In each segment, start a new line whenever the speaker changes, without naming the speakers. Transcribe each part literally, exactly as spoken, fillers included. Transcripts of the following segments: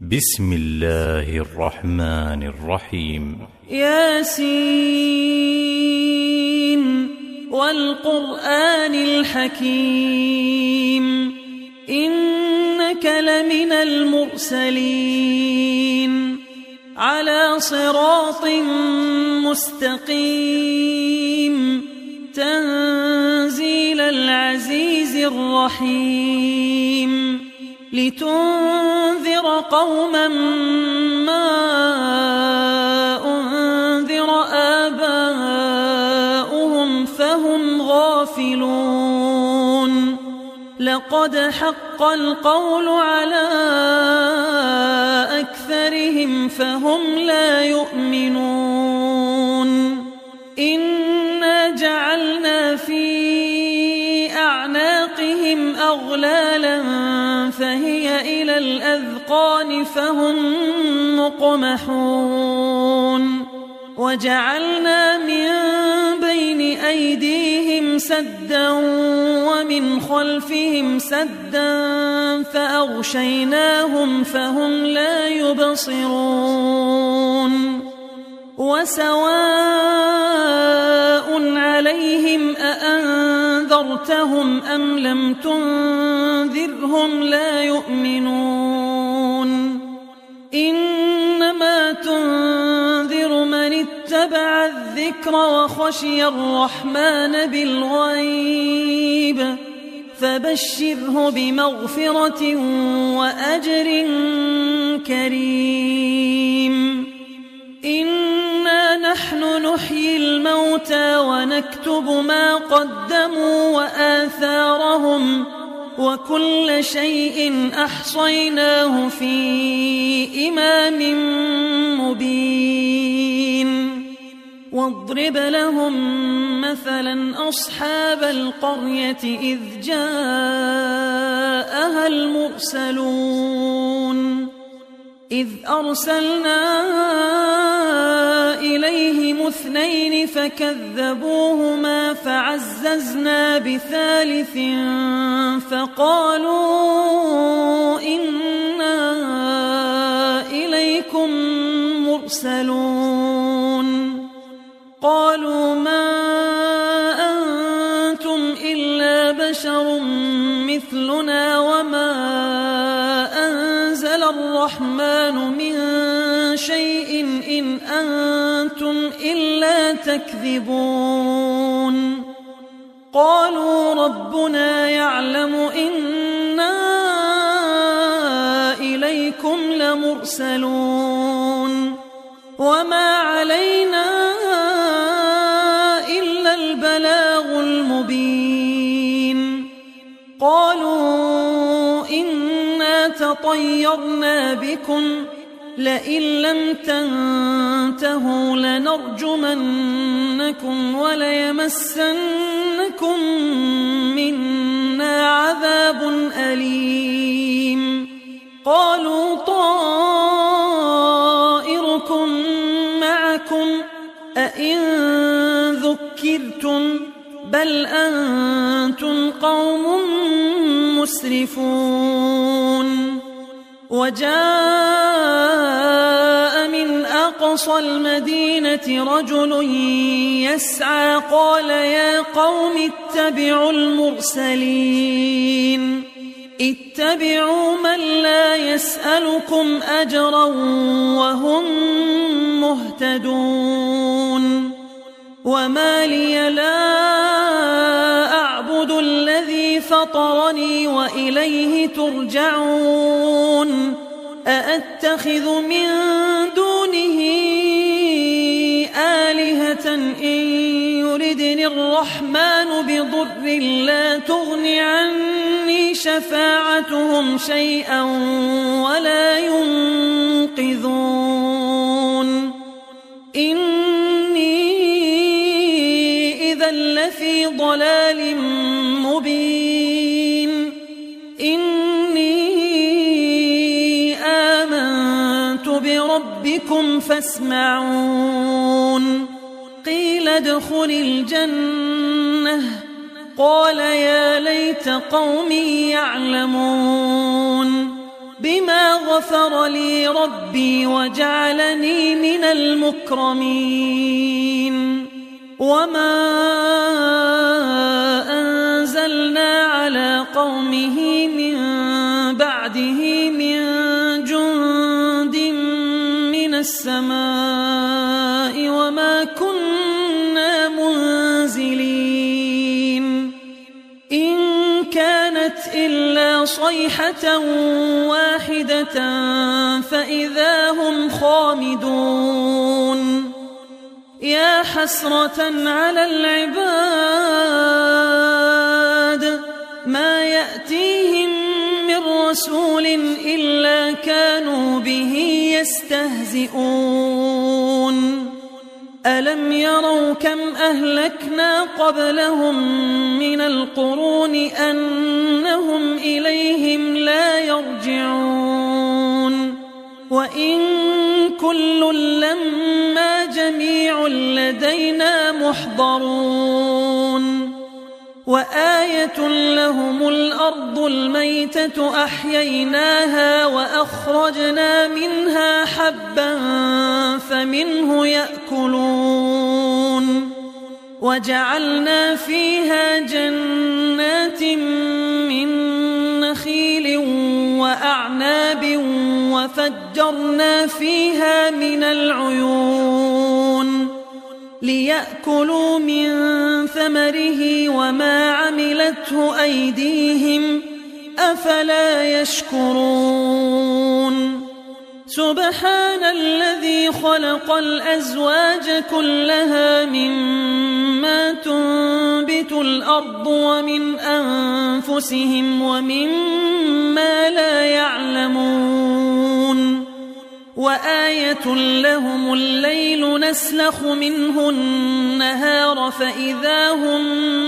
بسم الله الرحمن الرحيم.
ياسين والقرآن الحكيم إنك لمن المرسلين على صراط مستقيم تنزيل العزيز الرحيم لتنذر قوما ما أنذر آباؤهم فهم غافلون لقد حق القول على أكثرهم فهم لا يؤمنون إنا جعلنا في أعناقهم أغلالا فهي إلى الأذقان فهم مقمحون وجعلنا من بين أيديهم سدا ومن خلفهم سدا فأغشيناهم فهم لا يبصرون وسواء عليهم أأنذرتهم أم لم تنذرهم لا يؤمنون إنما تنذر من اتبع الذكر وخشي الرحمن بالغيب فبشره بمغفرة وأجر كريم إنا نحن نحيي الموتى ونكتب ما قدموا وآثارهم وكل شيء أحصيناه في إمام مبين واضرب لهم مثلا أصحاب القرية إذ جاءها المرسلون إذ أرسلنا إليهم اثنين فكذبوهما فعززنا بثالث فقالوا إنا إليكم مرسلون قالوا ما أنتم إلا بشر مثلنا وما أنزل الرحمن من شيء إن أنتم إلا تكذبون قالوا ربنا يعلم إنا إليكم لمرسلون وما علينا إلا البلاغ المبين قالوا إنا تطيرنا بكم لئن لم تنتهوا لنرجمنكم وليمسنكم منا عذاب أليم قالوا طائركم معكم أئن ذكرتم بل أنتم قوم مسرفون وجاء من أقصى المدينة رجل يسعى قال يا قوم اتبعوا المرسلين اتبعوا من لا يسألكم أجرا وهم مهتدون وما لي لا أعبد الذي فطرني وإليه ترجعون أأتخذ من دونه آلهة إن يردني الرحمن بضر لا تغن عني شفاعتهم شيئا ولا ينقذون إني إذا لفي ضلال مبين إني آمنت بربكم فاسمعون قيل ادخل الجنة قال يا ليت قومي يعلمون بما غفر لي ربي وجعلني من المكرمين وما أنزلنا على قومه من بعده من جند من السماء وما كنا منزلين إن كانت إلا صيحة واحدة فإذا هم خامدون يا حسرة على العباد ما يأتيهم من رسول إلا كانوا به يستهزئون ألم يروا كم أهلكنا قبلهم من القرون أنهم إليهم لا يرجعون وإن كل لما جميع لدينا محضرون وآية لهم الأرض الميتة أحييناها وأخرجنا منها حبا فمنه يأكلون وجعلنا فيها جنات من نخيل وأعناب وفجرنا فيها من العيون ليأكلوا من ثمره وما عملته أيديهم أفلا يشكرون سبحان الذي خلق الأزواج كلها مما تنبت الأرض ومن أنفسهم ومما لا يعلمون وآية لهم الليل نسلخ منه النهار فإذا هم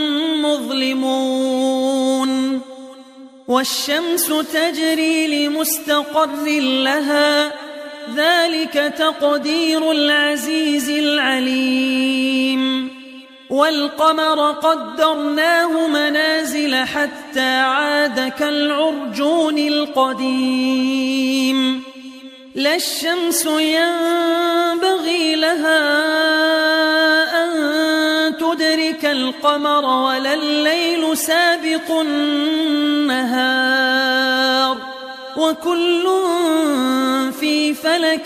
مظلمون والشمس تجري لمستقر لها ذلك تقدير العزيز العليم والقمر قدرناه منازل حتى عاد كالعرجون القديم لا الشمس ينبغي لها أن تدرك القمر ولا الليل سابق النهار وكل في فلك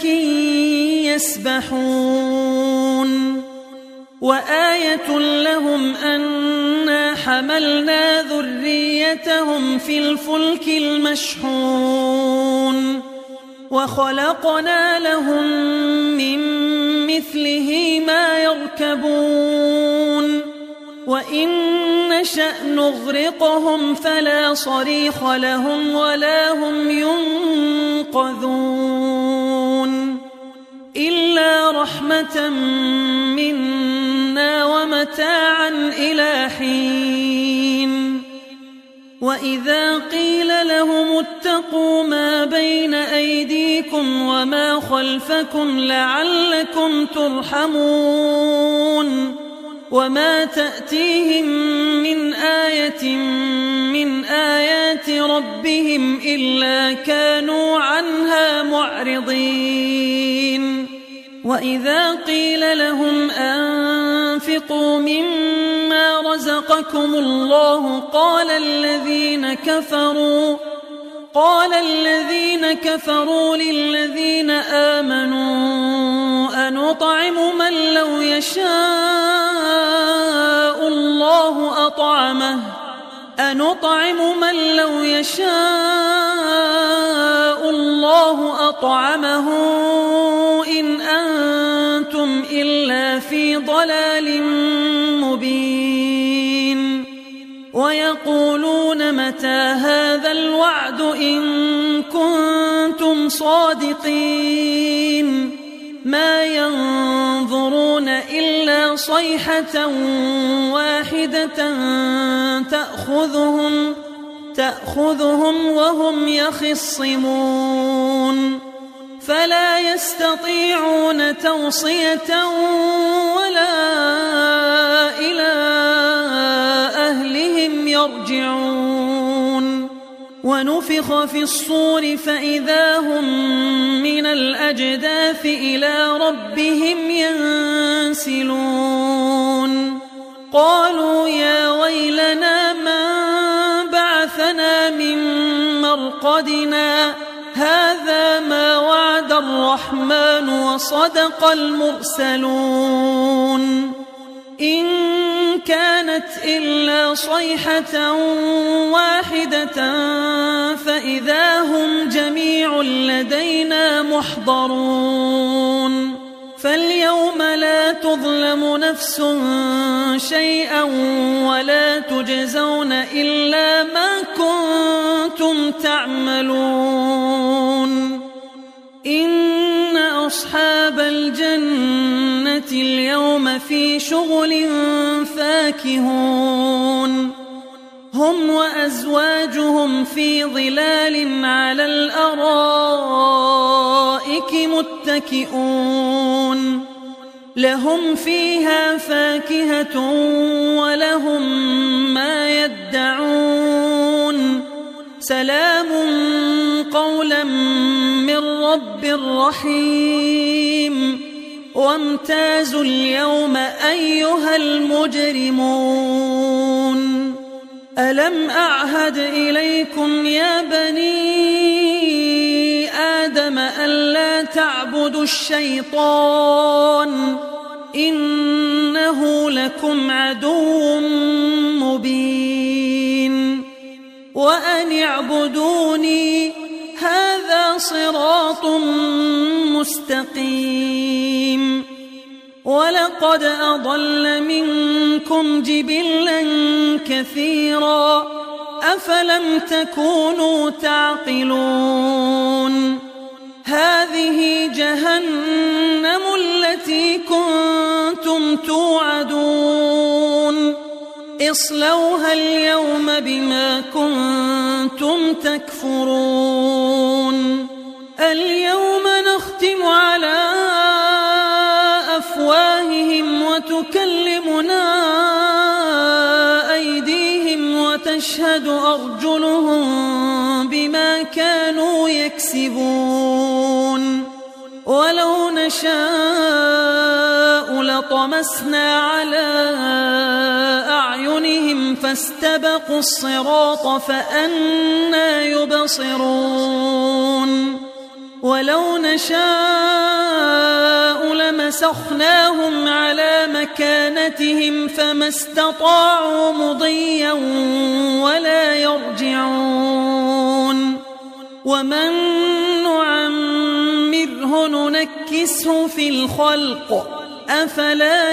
يسبحون وآية لهم أنا حملنا ذريتهم في الفلك المشحون وخلقنا لهم من مثله ما يركبون وإن نشأ نغرقهم فلا صريخ لهم ولا هم ينقذون إلا رحمة منا ومتاعا إلى حين وإذا قيل لهم اتقوا ما بين أيديكم وما خلفكم لعلكم ترحمون وما تأتيهم من آية من آيات ربهم إلا كانوا عنها معرضين وإذا قيل لهم أنفقوا مما رزقكم الله قال الذين كفروا قال الذين كفروا للذين آمنوا أنطعم من لو يشاء الله أطعمه أنطعم من لو يشاء الله أطعمه إن أنتم إلا في ضلال مبين ويقولون متى هذا الوعد إن كنتم صادقين ما ينظرون إلا صيحة واحدة تأخذهم تأخذهم وهم يخصمون فلا يستطيعون توصية ولا إلى أهلهم يرجعون ونفخ في الصور فإذا هم من الأجداث إلى ربهم ينسلون قالوا يا ويلنا من بعثنا من مرقدنا هذا ما وعد الرحمن وصدق المرسلون إن كانت إلا صيحة واحدة فإذا هم جميع لدينا محضرون فاليوم لا تظلم نفس شيئا ولا تجزون إلا ما كنتم تعملون إن أصحاب الجنة اليوم في شغل فاكهون هم وأزواجهم في ظلال على الأرائك متكئون لهم فيها فاكهة ولهم ما يدعون سلام قولا من رب رحيم وامتازوا اليوم أيها المجرمون ألم أعهد إليكم يا بني آدم ألا تعبدوا الشيطان إنه لكم عدو مبين وأن اعبدوني هذا صراط مستقيم ولقد أضل منكم جبلا كثيرا أفلم تكونوا تعقلون هذه جهنم التي كنتم توعدون اصلوها اليوم بما كنتم تكفرون اليوم نختم على أفواههم وتكلمنا أيديهم وتشهد أرجلهم بما كانوا يكسبون ولو نشاء لطمسنا على أعينهم فاستبقوا الصراط فأنى يبصرون ولو نشاء لمسخناهم على مكانتهم فما استطاعوا مضيا ولا يرجعون ومن نعمره ننكسه في الخلق أفلا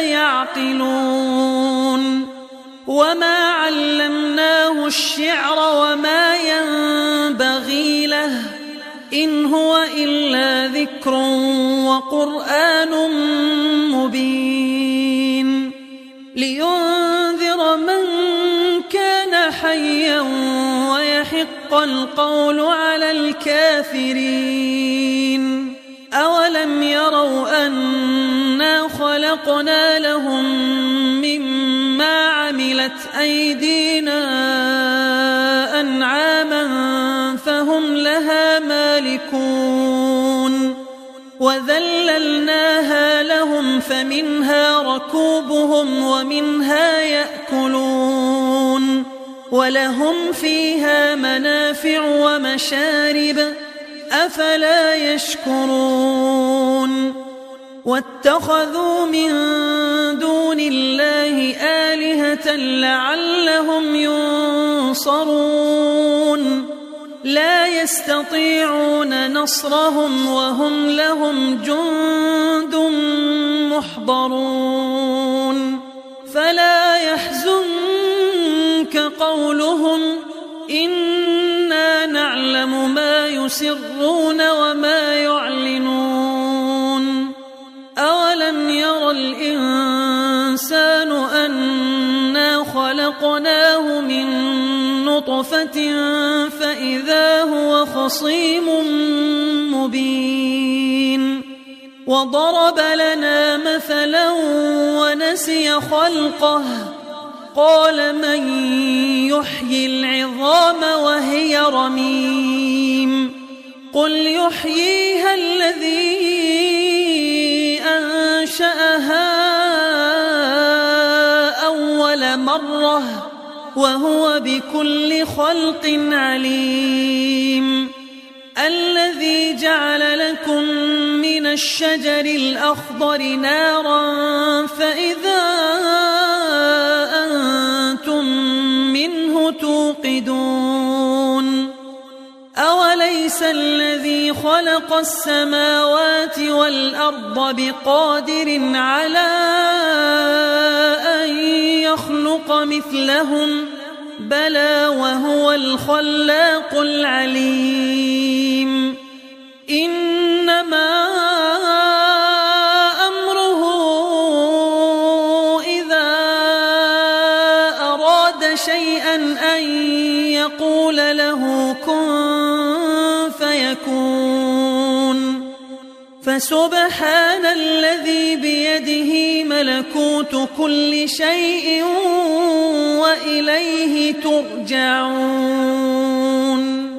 يعقلون وما علمناه الشعر وما ينبغي له إن هو إلا ذكر وقرآن مبين لينذر من كان حيا ويحق القول على الكافرين أولم يروا أنا خلقنا لهم مما عملت أيدينا أنعاما فهم لها مالكون وذللناها لهم فمنها ركوبهم ومنها يأكلون ولهم فيها منافع ومشارب أفلا يشكرون واتخذوا من دون الله آلهة لعلهم ينصرون لا يستطيعون نصرهم وهم لهم جند محضرون فلا يحزنك قولهم إنا نعلم ما يسرون وما يعلنون أولم ير الإنسان أنا خلقناه من نطفة فإذا هو خصيم مبين وضرب لنا مثلا ونسي خلقه قال من يحيي العظام وهي رميم قل يحييها الذي أنشأها أول مرة وهو بكل خلق عليم الذي جعل لكم من الشجر الأخضر نارا فإذا أنتم منه توقدون أوليس الذي خلق السماوات والأرض بقادر على أن يخلق مثلهم بلى وهو الخلاق العليم إنما أمره إذا أراد شيئا أن يقول له كن فيكون فسبحان الذي بيده ملكوت كل شيء وإليه ترجعون